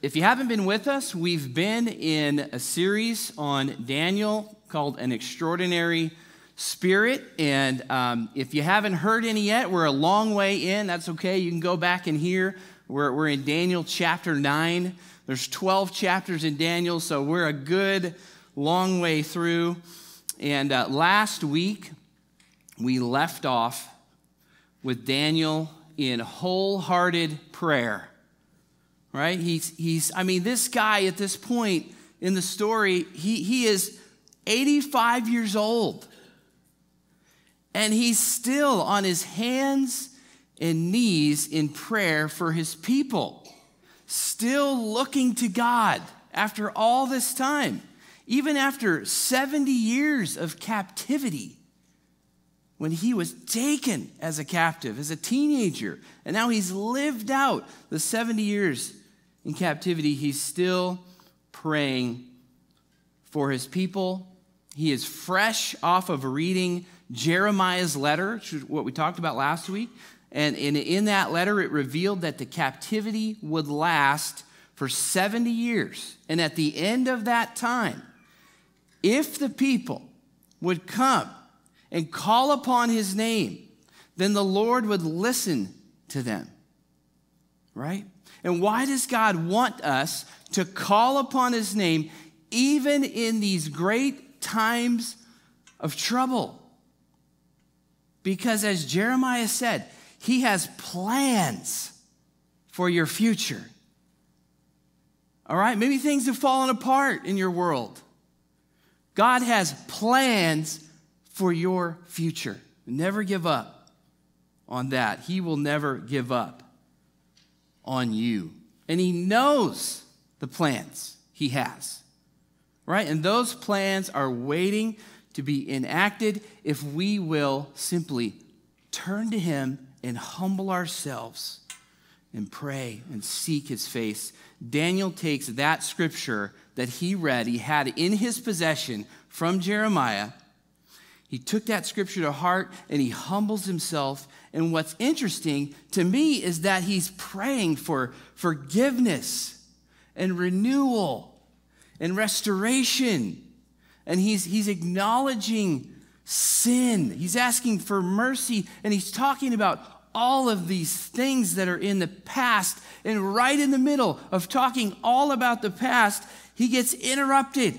If you haven't been with us, we've been in a series on Daniel called An Extraordinary Spirit. And if you haven't heard any yet, we're a long way in. That's okay. You can go back and hear. We're in Daniel chapter 9. There's 12 chapters in Daniel, so we're a good long way through. And last week, we left off with Daniel in wholehearted prayer. Right? This guy at this point in the story, he is 85 years old. And he's still on his hands and knees in prayer for his people. Still looking to God after all this time. Even after 70 years of captivity. When he was taken as a captive, as a teenager. And now he's lived out the 70 years in captivity. He's still praying for his people. He is fresh off of reading Jeremiah's letter, which is what we talked about last week. And in that letter, it revealed that the captivity would last for 70 years. And at the end of that time, if the people would come and call upon his name, then the Lord would listen to them. Right? And why does God want us to call upon his name even in these great times of trouble? Because as Jeremiah said, he has plans for your future. All right? Maybe things have fallen apart in your world. God has plans for your future. Never give up on that. He will never give up on you. And he knows the plans he has, right? And those plans are waiting to be enacted if we will simply turn to him and humble ourselves and pray and seek his face. Daniel takes that scripture that he read, he had in his possession from Jeremiah. He took that scripture to heart and he humbles himself. And what's interesting to me is that he's praying for forgiveness and renewal and restoration. And he's acknowledging sin. He's asking for mercy. And he's talking about all of these things that are in the past. And right in the middle of talking all about the past, he gets interrupted.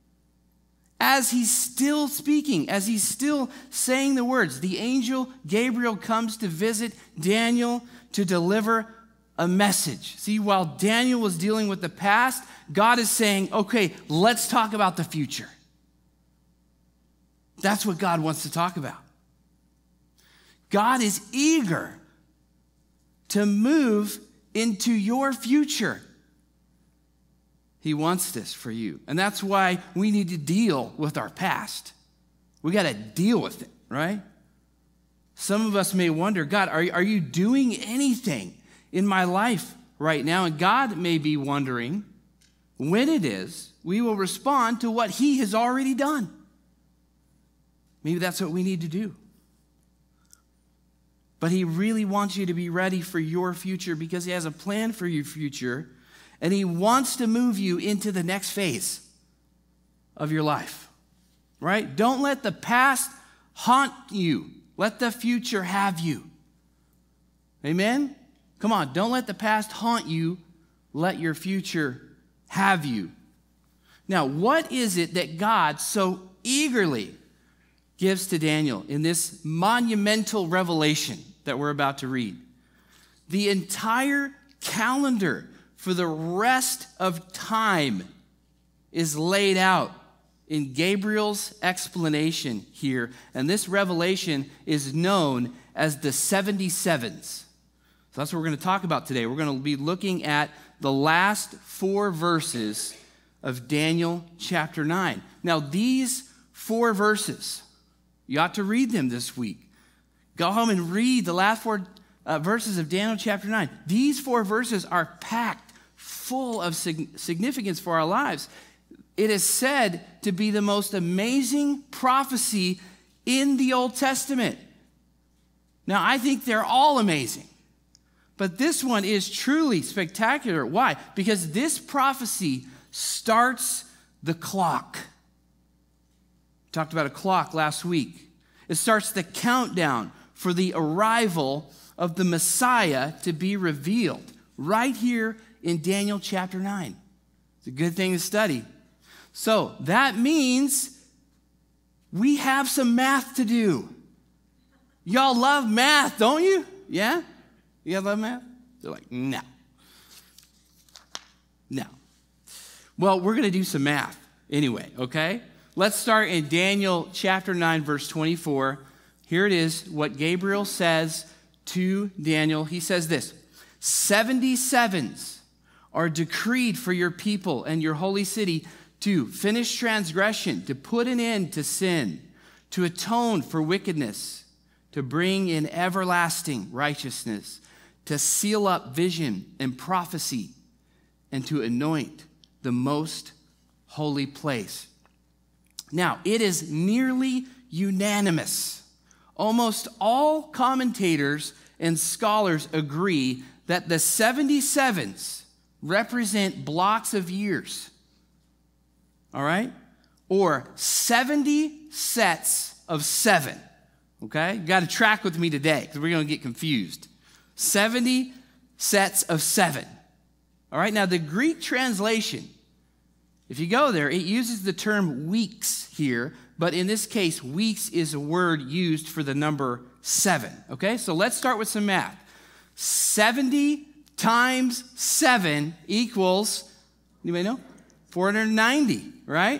As he's still speaking, as he's still saying the words, the angel Gabriel comes to visit Daniel to deliver a message. See, while Daniel was dealing with the past, God is saying, okay, let's talk about the future. That's what God wants to talk about. God is eager to move into your future. He wants this for you. And that's why we need to deal with our past. We got to deal with it, right? Some of us may wonder, God, are you doing anything in my life right now? And God may be wondering when it is we will respond to what he has already done. Maybe that's what we need to do. But he really wants you to be ready for your future because he has a plan for your future. And he wants to move you into the next phase of your life, right? Don't let the past haunt you. Let the future have you. Amen? Come on, don't let the past haunt you. Let your future have you. Now, what is it that God so eagerly gives to Daniel in this monumental revelation that we're about to read? The entire calendar for the rest of time is laid out in Gabriel's explanation here. And this revelation is known as the 77s. So that's what we're going to talk about today. We're going to be looking at the last 4 verses of Daniel chapter 9. Now, these 4 verses, you ought to read them this week. Go home and read the last 4 verses of Daniel chapter 9. These 4 verses are packed full of significance for our lives. It is said to be the most amazing prophecy in the Old Testament. Now, I think they're all amazing. But this one is truly spectacular. Why? Because this prophecy starts the clock. We talked about a clock last week. It starts the countdown for the arrival of the Messiah to be revealed right here in Daniel chapter 9. It's a good thing to study. So that means we have some math to do. Y'all love math, don't you? Yeah? You guys love math? They're like, no. No. Well, we're going to do some math anyway, okay? Let's start in Daniel chapter 9, verse 24. Here it is, what Gabriel says to Daniel. He says this, 77s are decreed for your people and your holy city to finish transgression, to put an end to sin, to atone for wickedness, to bring in everlasting righteousness, to seal up vision and prophecy, and to anoint the most holy place. Now, it is nearly unanimous. Almost all commentators and scholars agree that the 77s represent blocks of years. All right? Or 70 sets of 7. Okay? You got to track with me today because we're going to get confused. 70 sets of 7. All right? Now, the Greek translation, if you go there, it uses the term weeks here, but in this case, weeks is a word used for the number 7. Okay? So let's start with some math. 70 times 7 equals, anybody know? 490, right?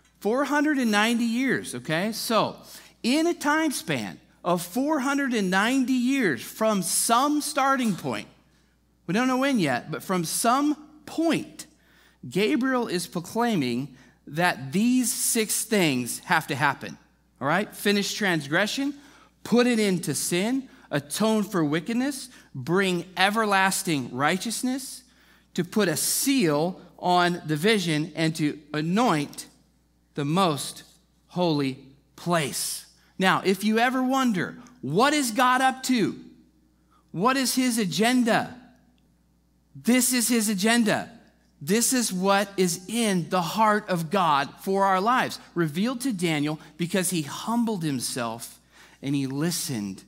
490 years, okay? So, in a time span of 490 years from some starting point, we don't know when yet, but from some point, Gabriel is proclaiming that these 6 things have to happen, all right? Finish transgression, put it into sin, atone for wickedness, bring everlasting righteousness, to put a seal on the vision, and to anoint the most holy place. Now, if you ever wonder, what is God up to? What is his agenda? This is his agenda. This is what is in the heart of God for our lives, revealed to Daniel because he humbled himself and he listened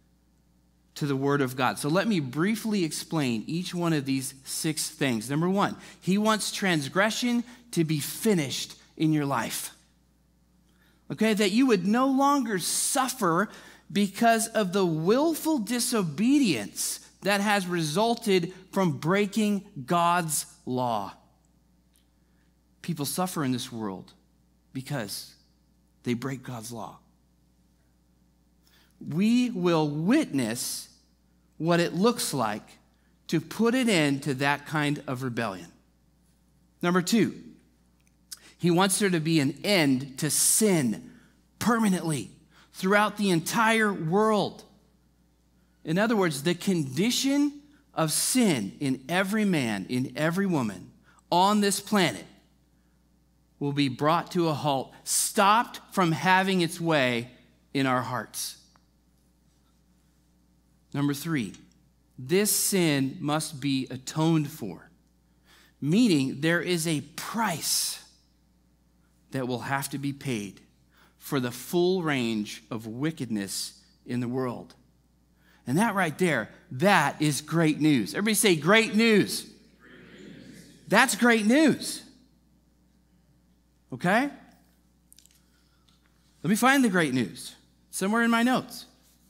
to the word of God. So let me briefly explain each one of these 6 things. Number 1, he wants transgression to be finished in your life. Okay, that you would no longer suffer because of the willful disobedience that has resulted from breaking God's law. People suffer in this world because they break God's law. We will witness what it looks like to put an end to that kind of rebellion. Number 2, he wants there to be an end to sin permanently throughout the entire world. In other words, the condition of sin in every man, in every woman on this planet will be brought to a halt, stopped from having its way in our hearts. Number 3, this sin must be atoned for, meaning there is a price that will have to be paid for the full range of wickedness in the world. And that right there, that is great news. Everybody say great news. Great news. That's great news. Okay? Let me find the great news. Somewhere in my notes.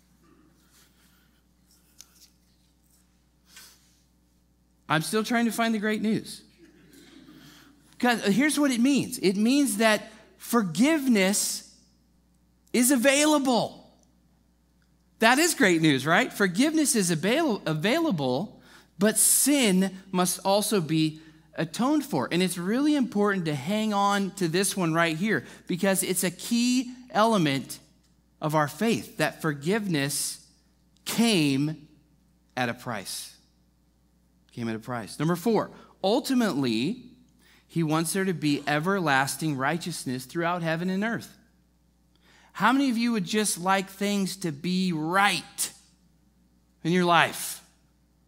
I'm still trying to find the great news. Because here's what it means. It means that forgiveness is available. That is great news, right? Forgiveness is available, but sin must also be atoned for. And it's really important to hang on to this one right here because it's a key element of our faith, that forgiveness came at a price. Came at a price. Number 4, ultimately, he wants there to be everlasting righteousness throughout heaven and earth. How many of you would just like things to be right in your life?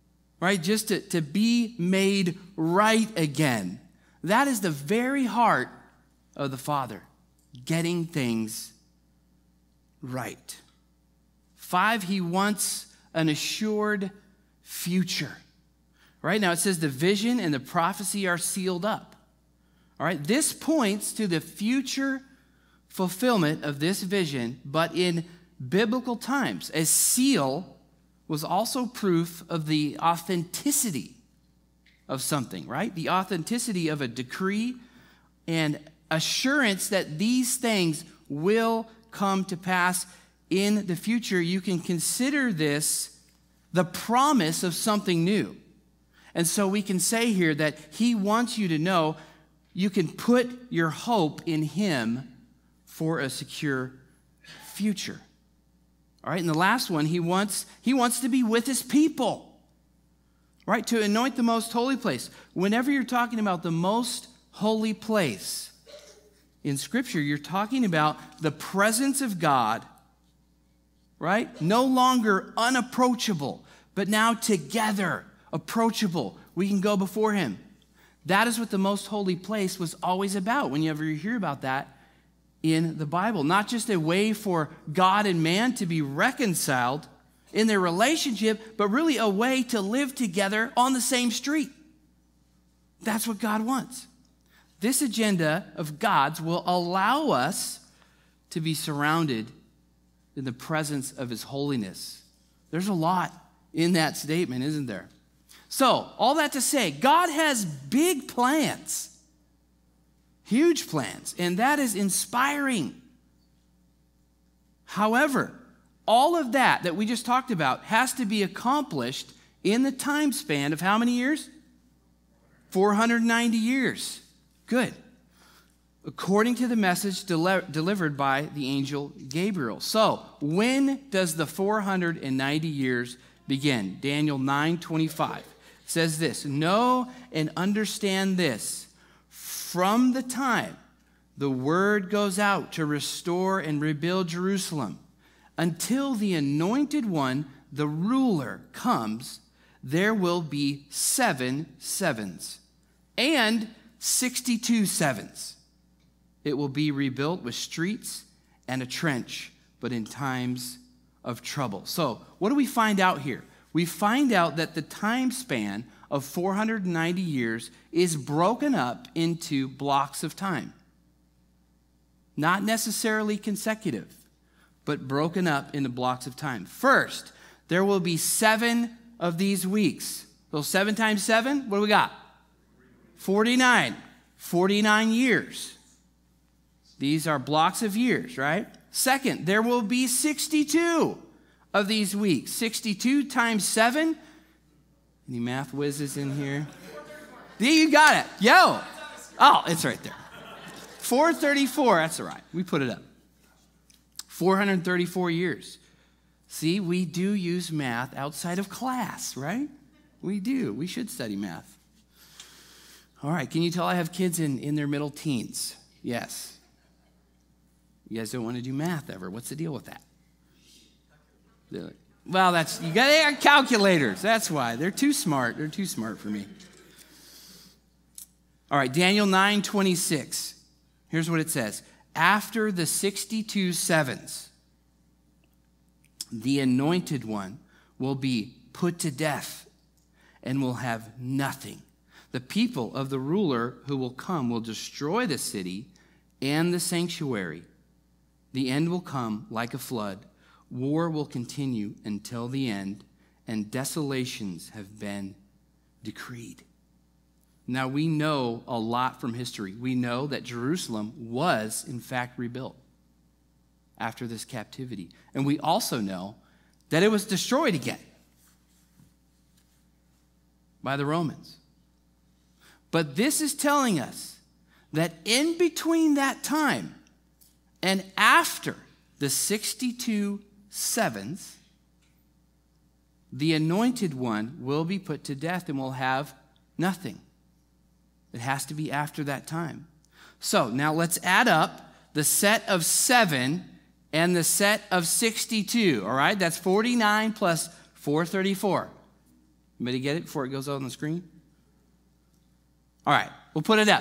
right? Just to be made right again. That is the very heart of the Father, getting things right. 5, he wants an assured future. Right now it says the vision and the prophecy are sealed up. All right, this points to the future fulfillment of this vision, but in biblical times. A seal was also proof of the authenticity of something, right? The authenticity of a decree and assurance that these things will come to pass in the future. You can consider this the promise of something new. And so we can say here that he wants you to know you can put your hope in him for a secure future. All right, and the last one, he wants to be with his people, right? To anoint the most holy place. Whenever you're talking about the most holy place in Scripture, you're talking about the presence of God, right? No longer unapproachable, but now together, approachable. We can go before him. That is what the most holy place was always about. Whenever you hear about that in the Bible, not just a way for God and man to be reconciled in their relationship, but really a way to live together on the same street. That's what God wants. This agenda of God's will allow us to be surrounded in the presence of his holiness. There's a lot in that statement, isn't there? So, all that to say, God has big plans. Huge plans, and that is inspiring. However, all of that we just talked about has to be accomplished in the time span of how many years? 490 years. Good. According to the message delivered by the angel Gabriel. So, when does the 490 years begin? Daniel 9:25 says this, "Know and understand this. From the time the word goes out to restore and rebuild Jerusalem, until the anointed one, the ruler, comes, there will be 7 sevens and 62 sevens. It will be rebuilt with streets and a trench, but in times of trouble." So, what do we find out here? We find out that the time span of 490 years is broken up into blocks of time. Not necessarily consecutive, but broken up into blocks of time. First, there will be 7 of these weeks. So 7 times 7, what do we got? 49. 49 years. These are blocks of years, right? Second, there will be 62 of these weeks. 62 times 7. Any math whizzes in here? Yeah, you got it. Yo. Oh, it's right there. 434. That's all right. We put it up. 434 years. See, we do use math outside of class, right? We do. We should study math. All right. Can you tell I have kids in their middle teens? Yes. You guys don't want to do math ever. What's the deal with that? Well, they got calculators. That's why. They're too smart. They're too smart for me. All right, Daniel 9:26. Here's what it says. After the 62 sevens, the anointed one will be put to death and will have nothing. The people of the ruler who will come will destroy the city and the sanctuary. The end will come like a flood. War will continue until the end, and desolations have been decreed. Now, we know a lot from history. We know that Jerusalem was, in fact, rebuilt after this captivity. And we also know that it was destroyed again by the Romans. But this is telling us that in between that time and after the 62 sevens, the anointed one will be put to death and will have nothing. It has to be after that time. So now let's add up the set of 7 and the set of 62. All right, that's 49 plus 434. Anybody get it before it goes on the screen? All right, we'll put it up.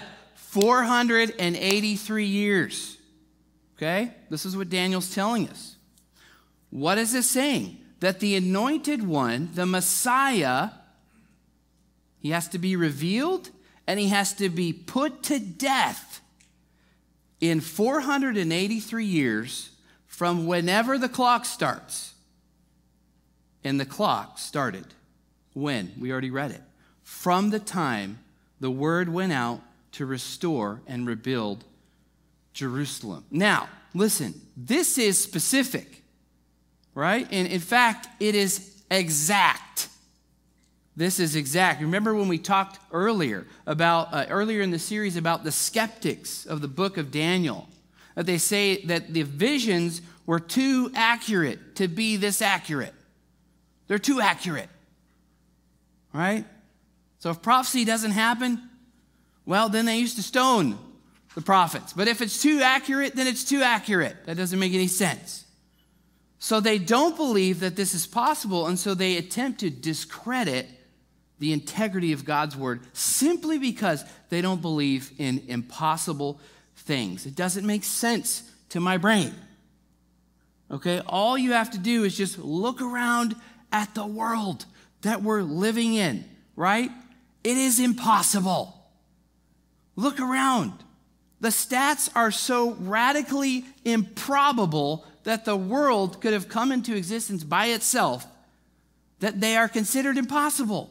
483 years. Okay? This is what Daniel's telling us. What is it saying? That the anointed one, the Messiah, he has to be revealed and he has to be put to death in 483 years from whenever the clock starts. And the clock started when? We already read it. From the time the word went out to restore and rebuild Jerusalem. Now, listen, this is specific, right? And in fact, it is exact. This is exact. Remember when we talked earlier in the series about the skeptics of the book of Daniel, that they say that the visions were too accurate to be this accurate. They're too accurate, right? So if prophecy doesn't happen, well, then they used to stone the prophets. But if it's too accurate, then it's too accurate. That doesn't make any sense. So they don't believe that this is possible, and so they attempt to discredit the integrity of God's word simply because they don't believe in impossible things. It doesn't make sense to my brain. Okay? All you have to do is just look around at the world that we're living in, right? It is impossible. Look around. The stats are so radically improbable that the world could have come into existence by itself that they are considered impossible.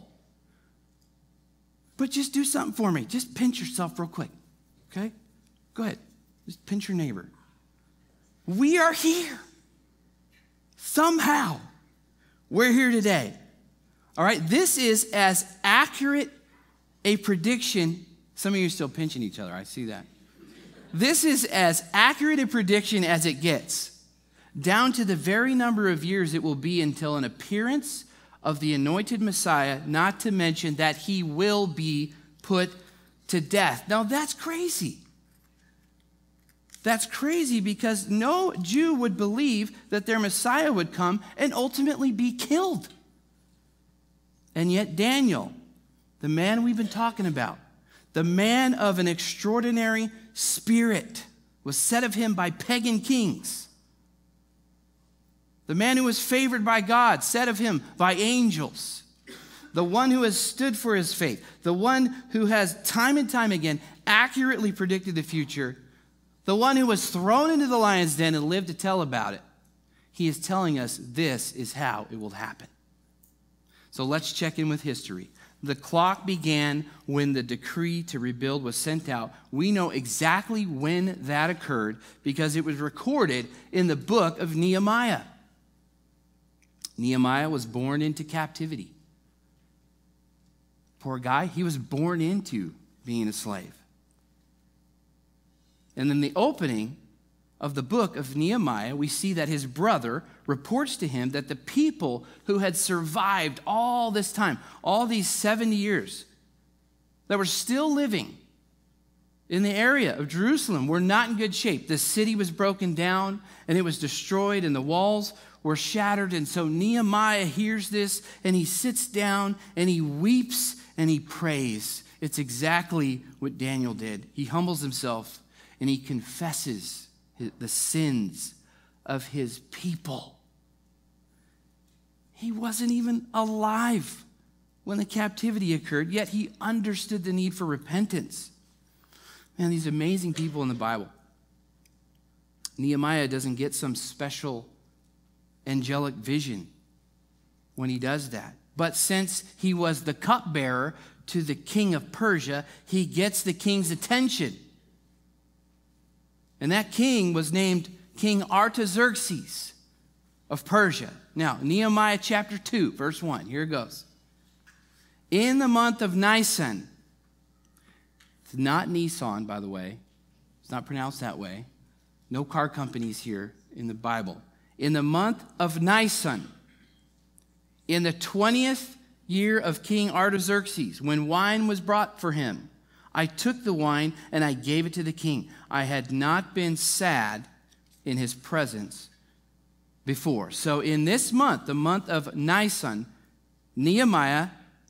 But just do something for me. Just pinch yourself real quick, okay? Go ahead. Just pinch your neighbor. We are here. Somehow, we're here today. All right? This is as accurate a prediction. Some of you are still pinching each other. I see that. This is as accurate a prediction as it gets, down to the very number of years it will be until an appearance of the anointed Messiah, not to mention that he will be put to death. Now, that's crazy. That's crazy because no Jew would believe that their Messiah would come and ultimately be killed. And yet Daniel, the man we've been talking about, the man of an extraordinary spirit, was said of him by pagan kings. The man who was favored by God, said of him by angels. The one who has stood for his faith. The one who has time and time again accurately predicted the future. The one who was thrown into the lion's den and lived to tell about it. He is telling us this is how it will happen. So let's check in with history. The clock began when the decree to rebuild was sent out. We know exactly when that occurred because it was recorded in the book of Nehemiah. Nehemiah was born into captivity. Poor guy, he was born into being a slave. And in the opening of the book of Nehemiah, we see that his brother reports to him that the people who had survived all this time, all these 70 years, that were still living in the area of Jerusalem were not in good shape. The city was broken down and it was destroyed and the walls were shattered. And so Nehemiah hears this and he sits down and he weeps and he prays. It's exactly what Daniel did. He humbles himself and he confesses the sins of his people. He wasn't even alive when the captivity occurred, yet he understood the need for repentance. Man, these amazing people in the Bible. Nehemiah doesn't get some special angelic vision when he does that. But since he was the cupbearer to the king of Persia, he gets the king's attention. And that king was named King Artaxerxes of Persia. Now, Nehemiah chapter 2, verse 1. Here it goes. In the month of Nisan, it's not Nissan, by the way. It's not pronounced that way. No car companies here in the Bible. In the month of Nisan, in the 20th year of King Artaxerxes, when wine was brought for him, I took the wine and I gave it to the king. I had not been sad in his presence before. So in this month, the month of Nisan, Nehemiah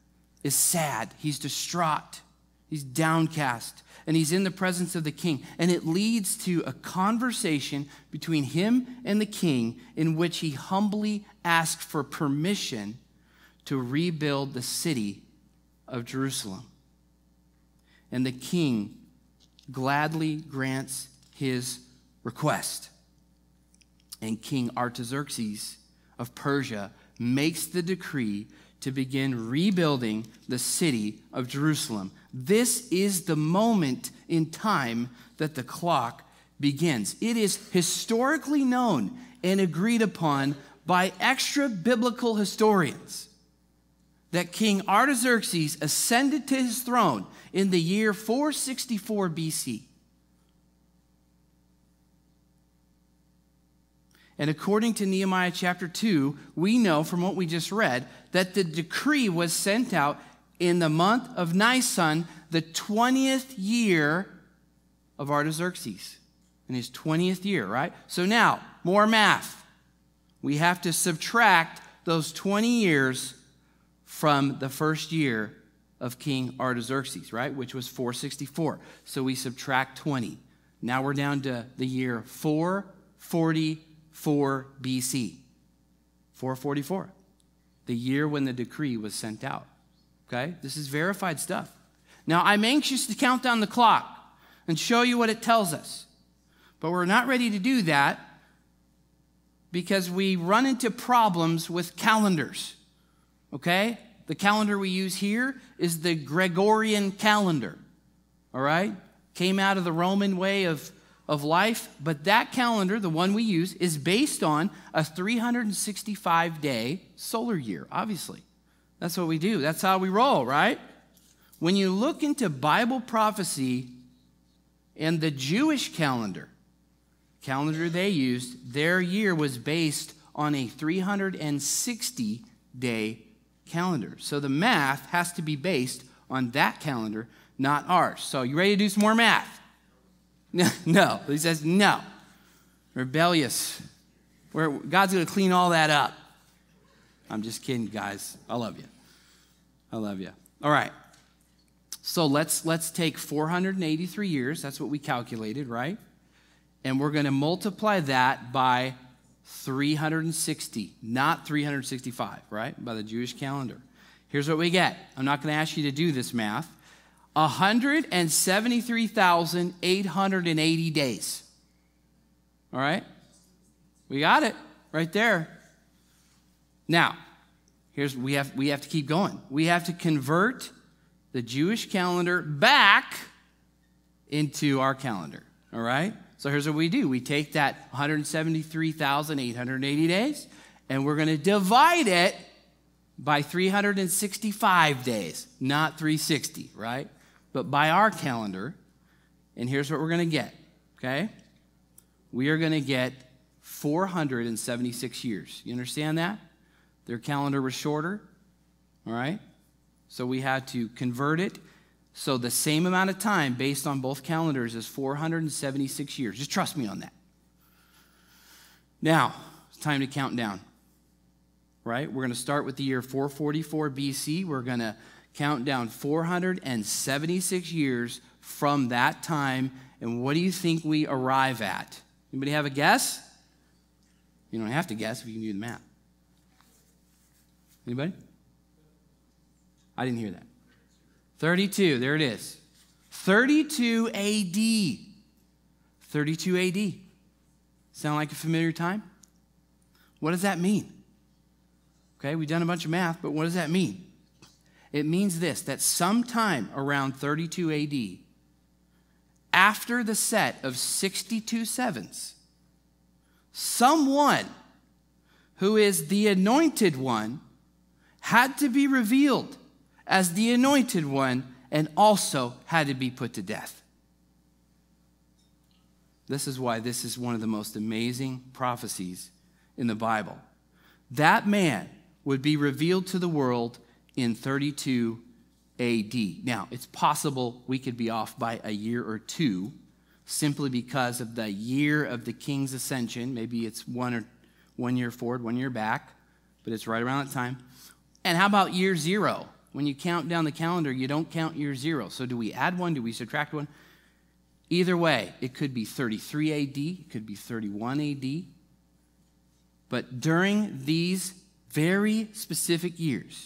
is sad. He's distraught. He's downcast. And he's in the presence of the king. And it leads to a conversation between him and the king in which he humbly asks for permission to rebuild the city of Jerusalem. And the king gladly grants his request. And King Artaxerxes of Persia makes the decree to begin rebuilding the city of Jerusalem. This is the moment in time that the clock begins. It is historically known and agreed upon by extra-biblical historians that King Artaxerxes ascended to his throne in the year 464 BC. And according to Nehemiah chapter 2, we know from what we just read that the decree was sent out in the month of Nisan, the 20th year of Artaxerxes. In his 20th year, right? So now, more math. We have to subtract those 20 years from the first year of King Artaxerxes, right? Which was 464. So we subtract 20. Now we're down to the year 444 BC. 444. The year when the decree was sent out. Okay? This is verified stuff. Now, I'm anxious to count down the clock and show you what it tells us. But we're not ready to do that because we run into problems with calendars. Okay? The calendar we use here is the Gregorian calendar. All right? Came out of the Roman way of life, but that calendar, the one we use, is based on a 365-day solar year, obviously. That's what we do. That's how we roll, right? When you look into Bible prophecy and the Jewish calendar they used, their year was based on a 360-day calendar. So the math has to be based on that calendar, not ours. So you ready to do some more math? No. He says no. Rebellious. God's going to clean all that up. I'm just kidding, guys. I love you. I love you. All right. So let's take 483 years. That's what we calculated, right? And we're going to multiply that by 360, not 365, right? By the Jewish calendar. Here's what we get. I'm not going to ask you to do this math. 173,880 days. All right? We got it right there. Now, we have to keep going. We have to convert the Jewish calendar back into our calendar. All right? So here's what we do. We take that 173,880 days, and we're going to divide it by 365 days, not 360, right? But by our calendar, and here's what we're going to get, okay? We are going to get 476 years. You understand that? Their calendar was shorter, all right? So we had to convert it. So the same amount of time based on both calendars is 476 years. Just trust me on that. Now, it's time to count down, right? We're going to start with the year 444 BC. We're going to count down 476 years from that time. And what do you think we arrive at? Anybody have a guess? You don't have to guess if you can do the math. Anybody? I didn't hear that. 32, there it is. 32 AD. 32 AD. Sound like a familiar time? What does that mean? Okay, we've done a bunch of math, but what does that mean? It means this, that sometime around 32 AD, after the set of 62 sevens, someone who is the anointed one had to be revealed as the anointed one and also had to be put to death. This is why this is one of the most amazing prophecies in the Bible. That man would be revealed to the world in 32 AD. Now, it's possible we could be off by a year or two simply because of the year of the king's ascension. Maybe it's 1 year forward, 1 year back, but it's right around that time. And how about year 0? When you count down the calendar, you don't count your zero. So do we add one? Do we subtract one? Either way, it could be 33 AD, it could be 31 AD. But during these very specific years,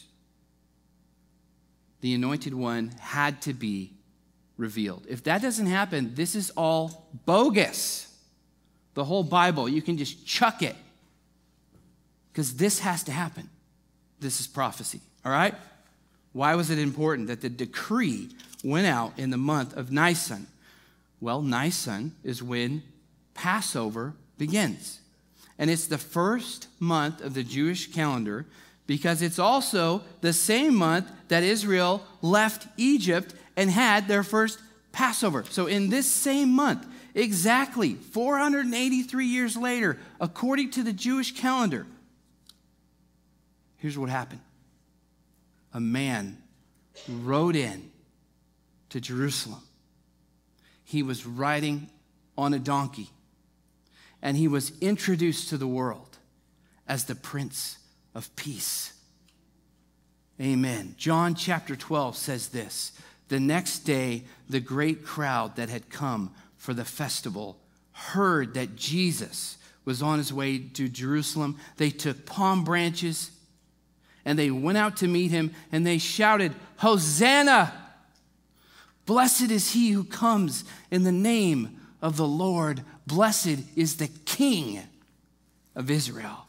the Anointed One had to be revealed. If that doesn't happen, this is all bogus. The whole Bible, you can just chuck it. Because this has to happen. This is prophecy, all right? Why was it important that the decree went out in the month of Nisan? Well, Nisan is when Passover begins. And it's the first month of the Jewish calendar because it's also the same month that Israel left Egypt and had their first Passover. So in this same month, exactly 483 years later, according to the Jewish calendar, here's what happened. A man rode in to Jerusalem. He was riding on a donkey, and he was introduced to the world as the Prince of Peace. Amen. John chapter 12 says this: the next day, the great crowd that had come for the festival heard that Jesus was on his way to Jerusalem. They took palm branches and they went out to meet him, and they shouted, "Hosanna! Blessed is he who comes in the name of the Lord. Blessed is the King of Israel."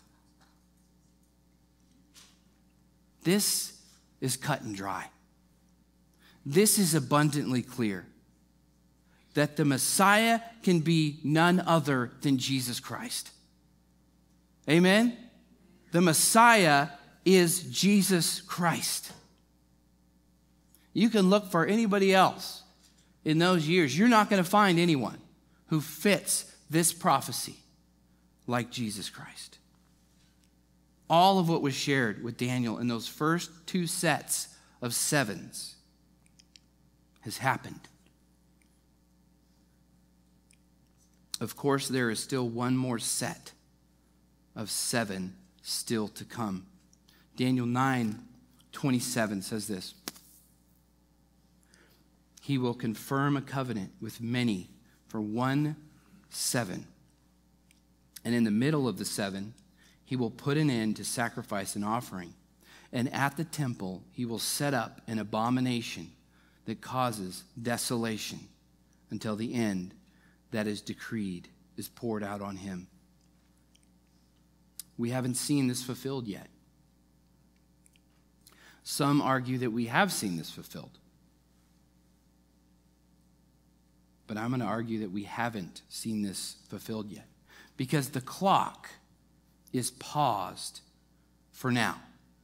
This is cut and dry. This is abundantly clear that the Messiah can be none other than Jesus Christ. Amen? The Messiah is Jesus Christ. You can look for anybody else in those years. You're not going to find anyone who fits this prophecy like Jesus Christ. All of what was shared with Daniel in those first two sets of sevens has happened. Of course, there is still one more set of seven still to come. Daniel 9:27 says this: he will confirm a covenant with many for 1 7. And in the middle of the 7, he will put an end to sacrifice and offering. And at the temple, he will set up an abomination that causes desolation until the end that is decreed is poured out on him. We haven't seen this fulfilled yet. Some argue that we have seen this fulfilled. But I'm going to argue that we haven't seen this fulfilled yet, because the clock is paused for now.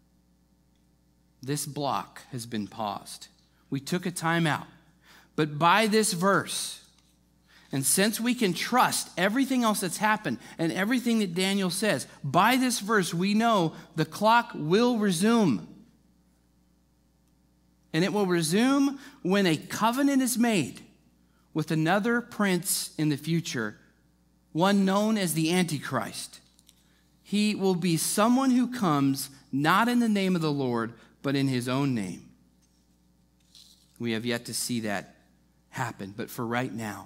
This block has been paused. We took a time out. But by this verse, and since we can trust everything else that's happened and everything that Daniel says, by this verse we know the clock will resume. And it will resume when a covenant is made with another prince in the future, one known as the Antichrist. He will be someone who comes not in the name of the Lord, but in his own name. We have yet to see that happen, but for right now,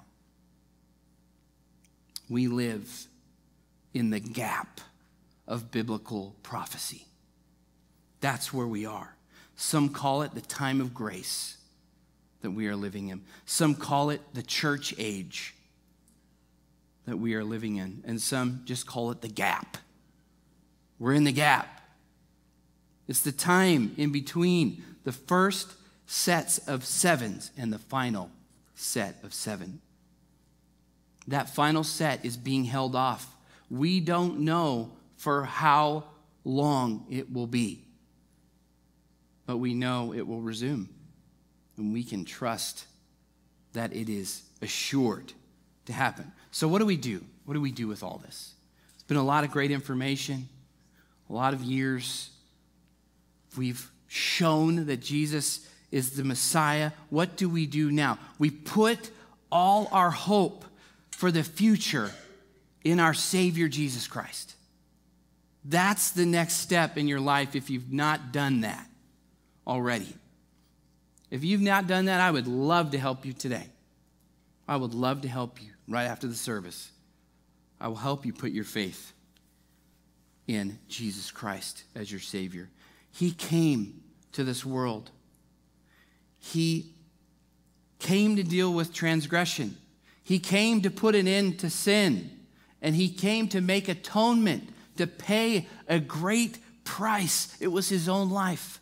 we live in the gap of biblical prophecy. That's where we are. Some call it the time of grace that we are living in. Some call it the church age that we are living in. And some just call it the gap. We're in the gap. It's the time in between the first sets of sevens and the final set of seven. That final set is being held off. We don't know for how long it will be, but we know it will resume, and we can trust that it is assured to happen. So what do we do? What do we do with all this? It's been a lot of great information, a lot of years. We've shown that Jesus is the Messiah. What do we do now? We put all our hope for the future in our Savior, Jesus Christ. That's the next step in your life if you've not done that already. If you've not done that, I would love to help you today. I would love to help you right after the service. I will help you put your faith in Jesus Christ as your Savior. He came to this world. He came to deal with transgression. He came to put an end to sin. And he came to make atonement, to pay a great price. It was his own life.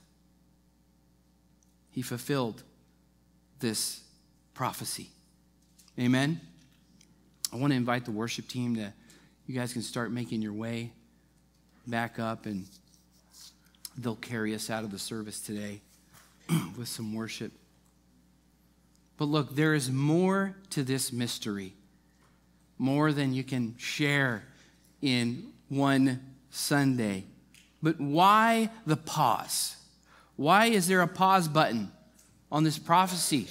He fulfilled this prophecy. Amen? I want to invite the worship team to, you guys can start making your way back up, and they'll carry us out of the service today with some worship. But look, there is more to this mystery, more than you can share in one Sunday. But why the pause? Why is there a pause button on this prophecy?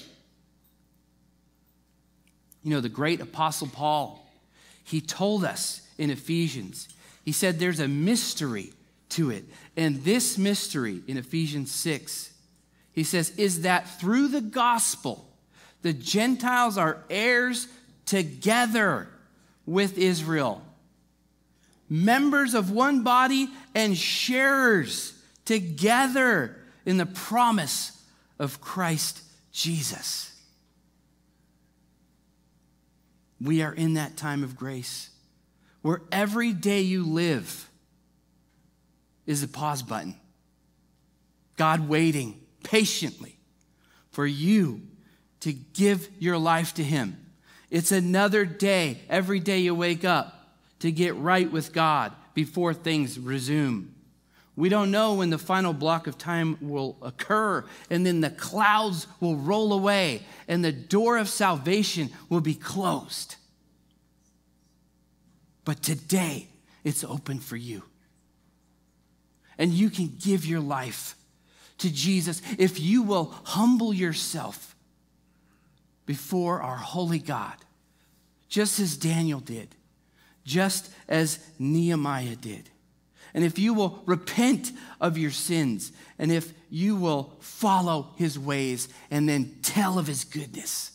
You know, the great Apostle Paul, he told us in Ephesians, he said there's a mystery to it. And this mystery in Ephesians 6, he says, is that through the gospel, the Gentiles are heirs together with Israel, members of one body and sharers together in the promise of Christ Jesus. We are in that time of grace where every day you live is a pause button. God waiting patiently for you to give your life to him. It's another day, every day you wake up, to get right with God before things resume. We don't know when the final block of time will occur, and then the clouds will roll away, and the door of salvation will be closed. But today, it's open for you. And you can give your life to Jesus if you will humble yourself before our holy God, just as Daniel did, just as Nehemiah did. And if you will repent of your sins, and if you will follow his ways and then tell of his goodness,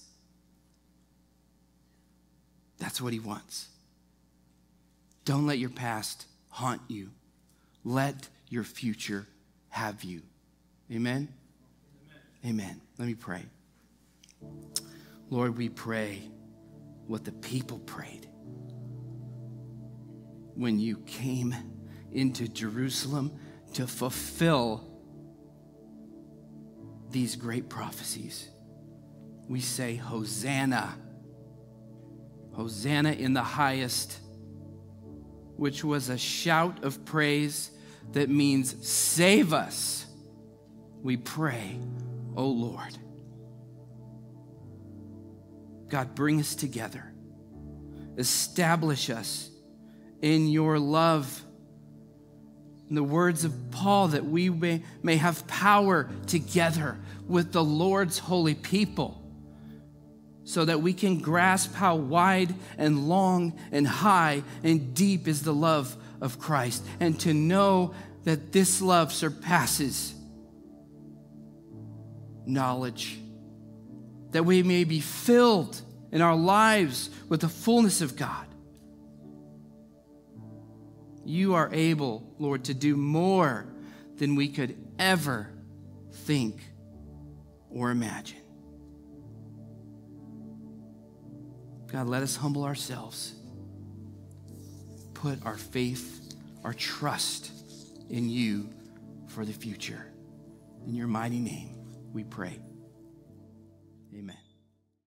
that's what he wants. Don't let your past haunt you. Let your future have you. Amen? Amen. Let me pray. Lord, we pray what the people prayed when you came into Jerusalem to fulfill these great prophecies. We say, Hosanna. Hosanna in the highest, which was a shout of praise that means save us. We pray, O Lord. God, bring us together. Establish us in your love. In the words of Paul, that we may have power together with the Lord's holy people, so that we can grasp how wide and long and high and deep is the love of Christ, and to know that this love surpasses knowledge, that we may be filled in our lives with the fullness of God. You are able, Lord, to do more than we could ever think or imagine. God, let us humble ourselves, put our faith, our trust in you for the future. In your mighty name, we pray. Amen.